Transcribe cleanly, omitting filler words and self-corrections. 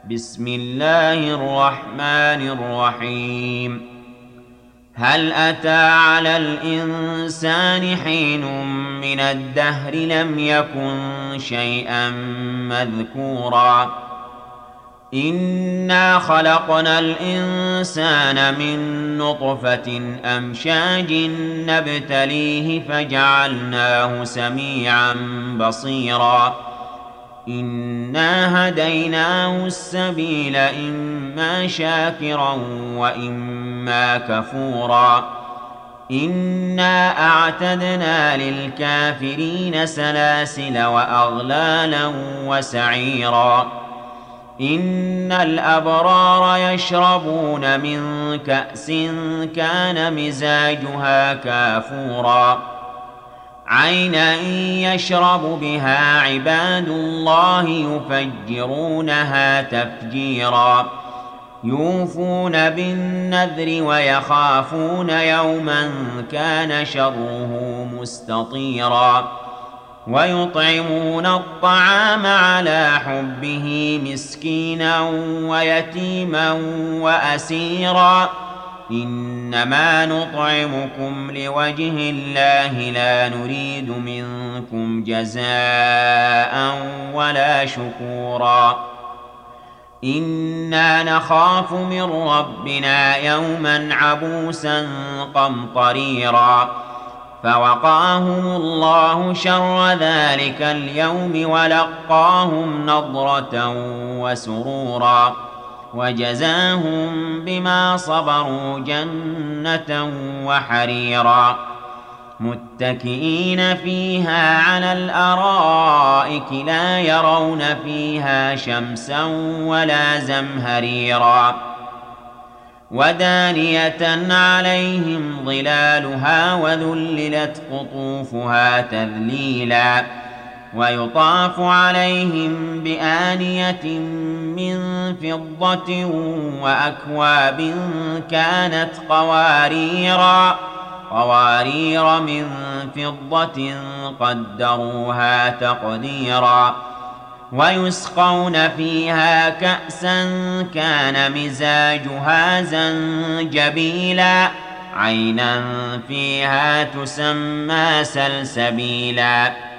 بسم الله الرحمن الرحيم. هل أتى على الإنسان حين من الدهر لم يكن شيئا مذكورا إنا خلقنا الإنسان من نطفة أمشاج نبتليه فجعلناه سميعا بصيرا إنا هديناه السبيل إما شاكرا وإما كفورا إنا أعتدنا للكافرين سلاسل وأغلالا وسعيرا إن الأبرار يشربون من كأس كان مزاجها كافورا عينا يشرب بها عباد الله يفجرونها تفجيرا يوفون بالنذر ويخافون يوما كان شره مستطيرا ويطعمون الطعام على حبه مسكينا ويتيما وأسيرا إنما نطعمكم لوجه الله لا نريد منكم جزاء ولا شكورا إنا نخاف من ربنا يوما عبوسا قمطريرا فوقاهم الله شر ذلك اليوم ولقاهم نضرة وسرورا وجزاهم بما صبروا جنة وحريرا متكئين فيها على الأرائك لا يرون فيها شمسا ولا زمهريرا ودانية عليهم ظلالها وذللت قطوفها تذليلا ويطاف عليهم بآنية من فضة وأكواب كانت قوارير من فضة قدروها تقديرا ويسقون فيها كأسا كان مزاجها زنجبيلا عينا فيها تسمى سلسبيلا